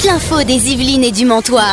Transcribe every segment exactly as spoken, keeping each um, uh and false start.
l'info des Yvelines et du Mantois.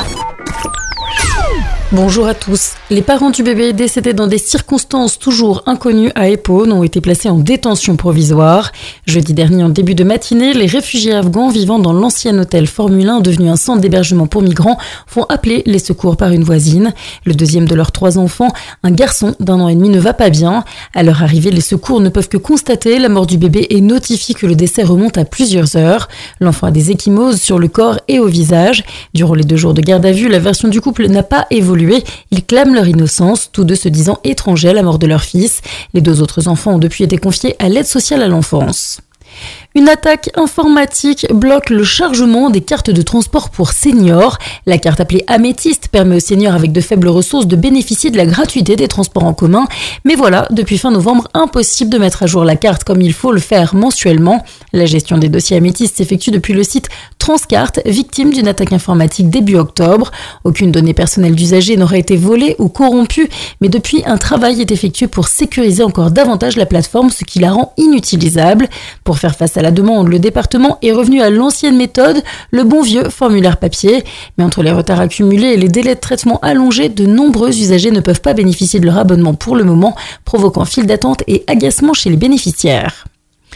Bonjour à tous. Les parents du bébé décédé dans des circonstances toujours inconnues à Épône ont été placés en détention provisoire. Jeudi dernier, en début de matinée, les réfugiés afghans vivant dans l'ancien hôtel Formule un, devenu un centre d'hébergement pour migrants, font appeler les secours par une voisine. Le deuxième de leurs trois enfants, un garçon d'un an et demi, ne va pas bien. À leur arrivée, les secours ne peuvent que constater la mort du bébé et notifient que le décès remonte à plusieurs heures. L'enfant a des ecchymoses sur le corps et au visage. Durant les deux jours de garde à vue, la version du couple n'a pas évolué. Ils clament leur innocence, tous deux se disant étrangers à la mort de leur fils. Les deux autres enfants ont depuis été confiés à l'aide sociale à l'enfance. Une attaque informatique bloque le chargement des cartes de transport pour seniors. La carte appelée Améthyste permet aux seniors avec de faibles ressources de bénéficier de la gratuité des transports en commun. Mais voilà, depuis fin novembre, impossible de mettre à jour la carte comme il faut le faire mensuellement. La gestion des dossiers Améthyste s'effectue depuis le site Transcart, victime d'une attaque informatique début octobre. Aucune donnée personnelle d'usager n'aurait été volée ou corrompue, mais depuis, un travail est effectué pour sécuriser encore davantage la plateforme, ce qui la rend inutilisable. Pour faire face à la demande, le département est revenu à l'ancienne méthode, le bon vieux formulaire papier. Mais entre les retards accumulés et les délais de traitement allongés, de nombreux usagers ne peuvent pas bénéficier de leur abonnement pour le moment, provoquant file d'attente et agacement chez les bénéficiaires.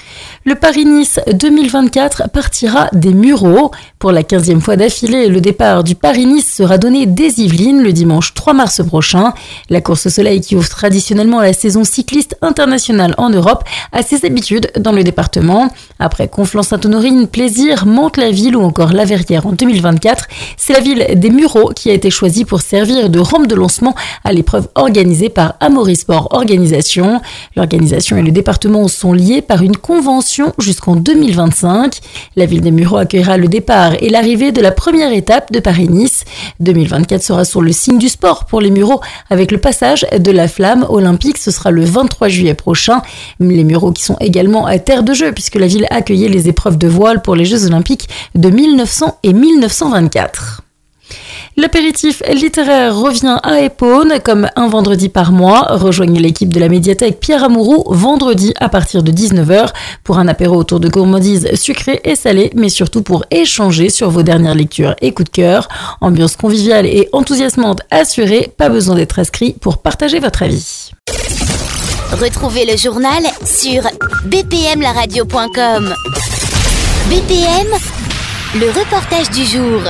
Le Paris-Nice deux mille vingt-quatre partira des Mureaux. Pour la quinzième fois d'affilée, le départ du Paris-Nice sera donné des Yvelines le dimanche trois mars prochain. La course au soleil, qui ouvre traditionnellement la saison cycliste internationale en Europe, a ses habitudes dans le département. Après Conflans-Sainte-Honorine, Plaisir, Mantes-la-Ville ou encore La Verrière en deux mille vingt-quatre, c'est la ville des Mureaux qui a été choisie pour servir de rampe de lancement à l'épreuve organisée par Amaury Sport Organisation. L'organisation et le département sont liés par une convention jusqu'en deux mille vingt-cinq. La ville des Mureaux accueillera le départ et l'arrivée de la première étape de Paris-Nice. deux mille vingt-quatre sera sur le signe du sport pour les Mureaux avec le passage de la flamme olympique. Ce sera le vingt-trois juillet prochain. Les Mureaux qui sont également à terre de jeu puisque la ville accueillait les épreuves de voile pour les Jeux olympiques de mille neuf cents et mille neuf cent vingt-quatre. L'apéritif littéraire revient à Épône comme un vendredi par mois. Rejoignez l'équipe de la médiathèque Pierre Amouroux vendredi à partir de dix-neuf heures pour un apéro autour de gourmandises sucrées et salées, mais surtout pour échanger sur vos dernières lectures et coups de cœur. Ambiance conviviale et enthousiasmante assurée, pas besoin d'être inscrit pour partager votre avis. Retrouvez le journal sur b p m la radio point com. B P M, le reportage du jour.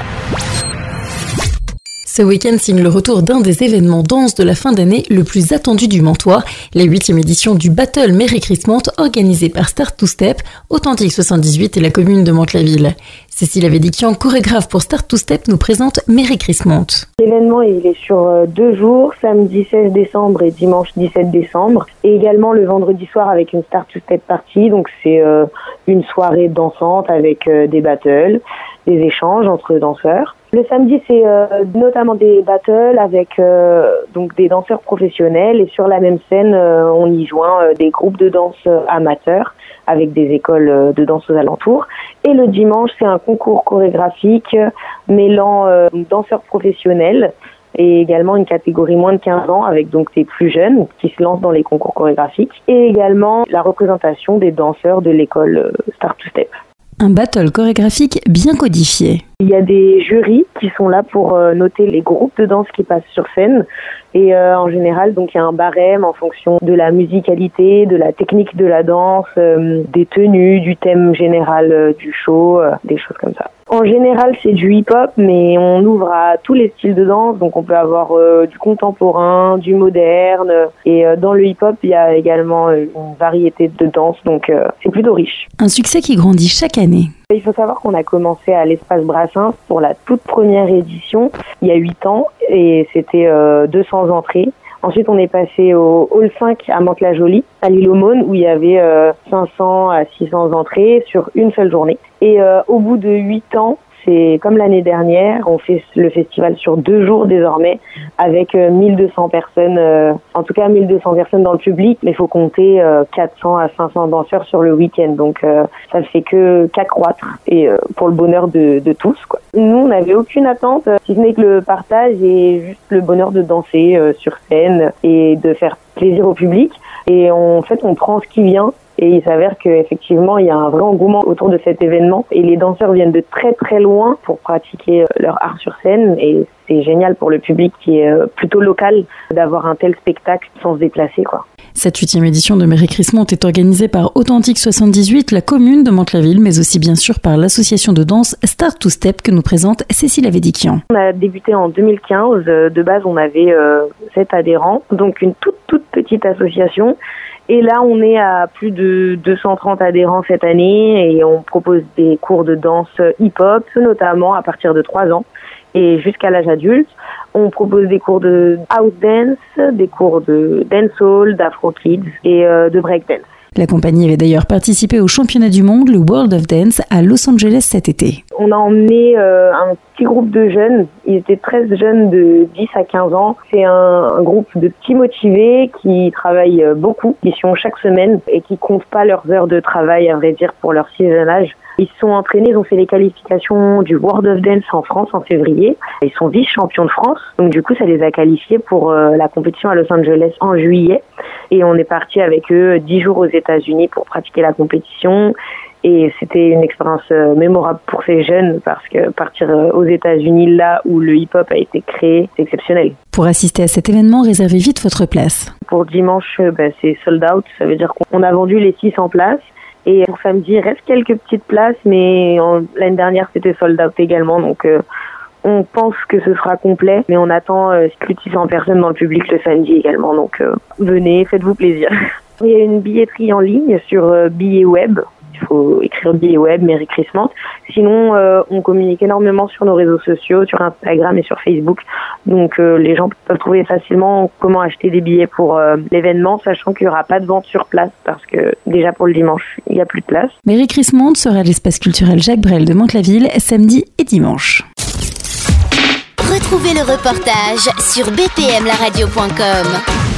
Ce week-end signe le retour d'un des événements danse de la fin d'année le plus attendu du Mantois, la huitième édition du Battle Merry Christmas organisé par Start to Step, Authentique soixante-dix-huit et la commune de Mantes-la-Ville. Cécile Avedikian, chorégraphe pour Start to Step, nous présente Merry Christmas. L'événement il est sur deux jours, samedi seize décembre et dimanche dix-sept décembre, et également le vendredi soir avec une Start to Step party, donc c'est euh, une soirée dansante avec euh, des battles, des échanges entre danseurs. Le samedi, c'est euh, notamment des battles avec euh, donc des danseurs professionnels, et sur la même scène, euh, on y joint euh, des groupes de danse euh, amateurs avec des écoles euh, de danse aux alentours. Et le dimanche, c'est un concours chorégraphique euh, mêlant euh, danseurs professionnels et également une catégorie moins de quinze ans avec donc des plus jeunes qui se lancent dans les concours chorégraphiques, et également la représentation des danseurs de l'école euh, Start to Step. Un battle chorégraphique bien codifié. Il y a des jurys qui sont là pour euh, noter les groupes de danse qui passent sur scène, et euh, en général donc il y a un barème en fonction de la musicalité, de la technique de la danse, euh, des tenues, du thème général euh, du show, euh, des choses comme ça. En général, c'est du hip-hop, mais on ouvre à tous les styles de danse. Donc, on peut avoir euh, du contemporain, du moderne. Et euh, dans le hip-hop, il y a également euh, une variété de danse. Donc, euh, c'est plutôt riche. Un succès qui grandit chaque année. Il faut savoir qu'on a commencé à l'Espace Brassens pour la toute première édition, il y a huit ans. Et c'était euh, deux cents entrées. Ensuite, on est passé au Hall cinq à Mantes-la-Jolie, à l'île aux Mônes, où il y avait euh, cinq cents à six cents entrées sur une seule journée. Et euh, au bout de huit ans, c'est comme l'année dernière, on fait le festival sur deux jours désormais, avec euh, mille deux cents personnes, euh, en tout cas mille deux cents personnes dans le public, mais il faut compter euh, quatre cents à cinq cents danseurs sur le week-end. Donc euh, ça ne fait que qu'accroître, et euh, pour le bonheur de, de tous, quoi. Nous, on n'avait aucune attente, euh, si ce n'est que le partage et juste le bonheur de danser euh, sur scène et de faire plaisir au public. Et on, en fait, on prend ce qui vient Et il s'avère qu'effectivement, il y a un vrai engouement autour de cet événement et les danseurs viennent de très très loin pour pratiquer leur art sur scène et c'est génial pour le public qui est plutôt local d'avoir un tel spectacle sans se déplacer, quoi. Cette huitième édition de Merry Christmas est organisée par Authentique soixante-dix-huit, la commune de Mantes-la-Ville, mais aussi bien sûr par l'association de danse Start to Step que nous présente Cécile Avedikian. On a débuté en deux mille quinze. De base, on avait euh, sept adhérents, donc une toute toute petite association. Et là, on est à plus de deux cent trente adhérents cette année et on propose des cours de danse hip-hop, notamment à partir de trois ans et jusqu'à l'âge adulte. On propose des cours de house dance, des cours de dancehall, d'afro kids et euh, de break dance. La compagnie avait d'ailleurs participé au championnat du monde, le World of Dance, à Los Angeles cet été. On a emmené euh, un petit groupe de jeunes, ils étaient treize jeunes de dix à quinze ans. C'est un, un groupe de petits motivés qui travaillent beaucoup, qui sont chaque semaine et qui comptent pas leurs heures de travail, à vrai dire, pour leur ciselage. Ils se sont entraînés, ils ont fait les qualifications du World of Dance en France en février. Ils sont vice-champions de France, donc du coup ça les a qualifiés pour euh, la compétition à Los Angeles en juillet. Et on est parti avec eux dix jours aux États-Unis pour pratiquer la compétition. Et c'était une expérience euh, mémorable pour ces jeunes parce que partir euh, aux États-Unis, là où le hip-hop a été créé, c'est exceptionnel. Pour assister à cet événement, réservez vite votre place. Pour dimanche, euh, bah, c'est sold out, ça veut dire qu'on a vendu les six cents places. Et pour samedi, il reste quelques petites places, mais en, l'année dernière, c'était sold out également. Donc, euh, on pense que ce sera complet, mais on attend euh, plus de six cents personnes dans le public le samedi également. Donc, euh, venez, faites-vous plaisir. Il y a une billetterie en ligne sur euh, billets web. Il faut écrire billet web, Merry Christmas. Sinon, euh, on communique énormément sur nos réseaux sociaux, sur Instagram et sur Facebook. Donc, euh, les gens peuvent trouver facilement comment acheter des billets pour euh, l'événement, sachant qu'il n'y aura pas de vente sur place parce que déjà pour le dimanche, il n'y a plus de place. Merry Christmas sera à l'espace culturel Jacques Brel de Mantes-la-Ville samedi et dimanche. Retrouvez le reportage sur b p m la radio point com.